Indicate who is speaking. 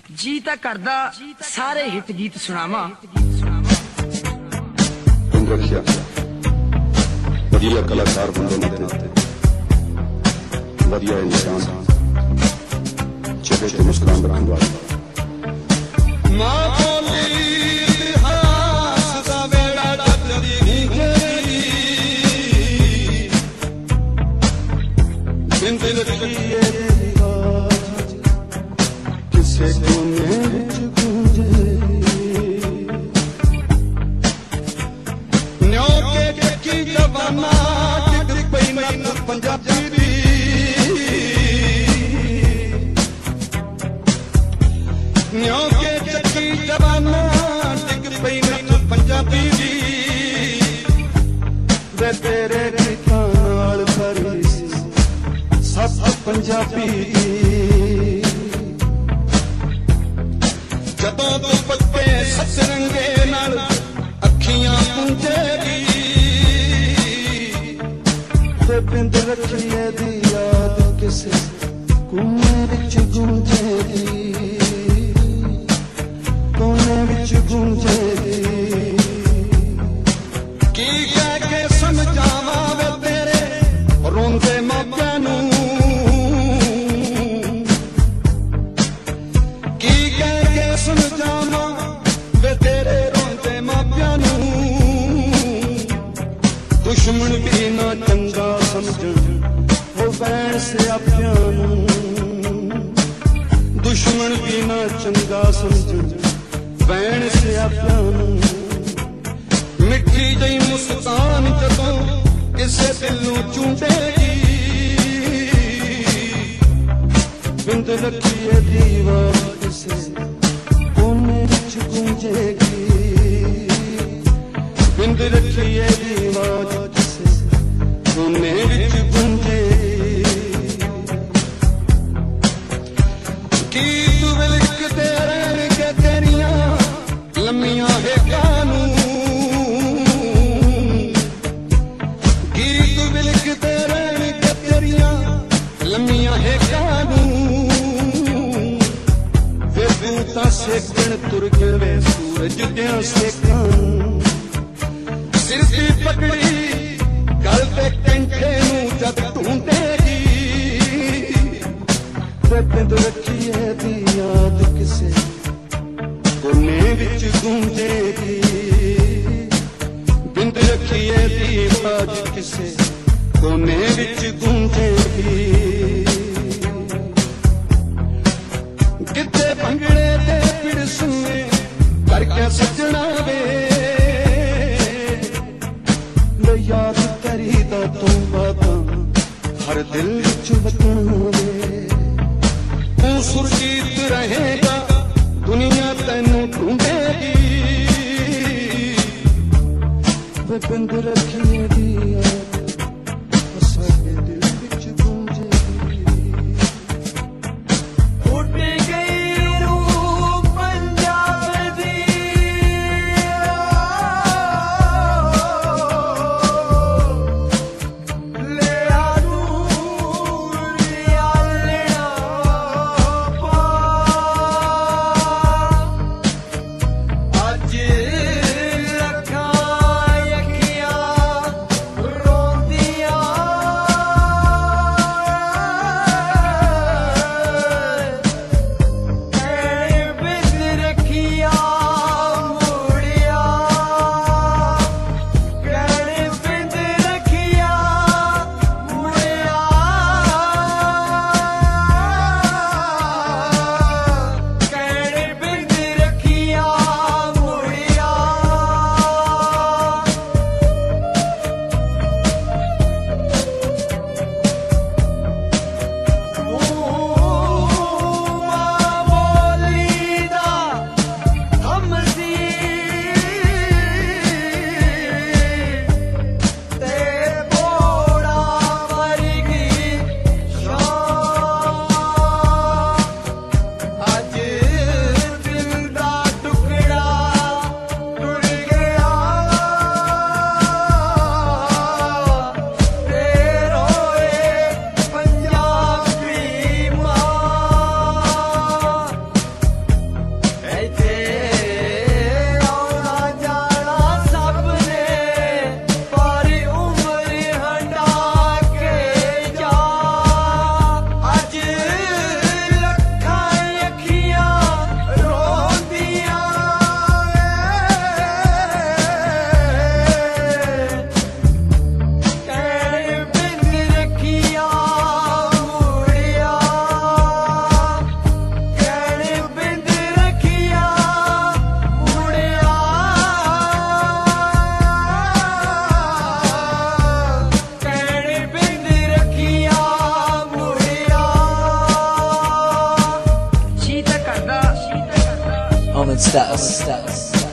Speaker 1: जी तां करदा सारे हिट गीत सुनावा।
Speaker 2: रखिया वधिया कलाकार होने के नाते वधिया इंसान चेहरे ते मुस्कुरान रखने वाला
Speaker 3: मां बोली इतिहास दा वेड़ा टकरी घेरी बिन दिल रखिए किसे कोने विच गूंजे न्यो के टकी जवाना टिक पई नत पंजाबी दी न्यो के टकी जवाना टिक पई नत पंजाबी दी वे तेरे ठिकानाल भरी सब पंजाबी दी जदों तू पक्के सतरंगे नाल अखियां पूंजेगी ते बिंद रखिए दी याद किसे कोने विच गूंजेगी कोने विच गूंजेगी की कह के समझावां वे तेरे रोंदे मापियां नूं की कह के समझावां वे तेरे रोंदे मापियां नूं दुश्मन भी ना चंगा समझन वो बैण सियापियां नूं दुश्मन भी ना चंगा समझन बैण सियापियां नूं मिठी जई मुस्कान जदों किसे दिल नूं चूंटेगी बिंद रखिए दीवार किसे कोने विच गूंजेगी बिंद रखिए दीवार किसे कोने विच गूंजेगी की तू विलकदे रहणगे तेरियां लम्मियां हेकां नूं की तू विलकदे रहणगे तेरियां लम्मियां हेकां नूं वे तू तां सेकण तुर गए सूरज दियां सेकां सिर दी पगड़ी गल ते कंठे नूं जद ढूंढेगी वे बिंद रखिए दी याद किसे कोने विच गूंजेगी बिंद रखिए दी याद किसे कोने विच गूंजेगी किते भंगड़े ते पिड़ सुने करके सजना वे याद करी दा तू बातां हर दिल विच वजना वे तू सुरजीत रहेगा दुनिया तैनू ढूंढेगी वे बिंद रखिए दी याद साडे दिल विच गूंजे
Speaker 4: Moment status.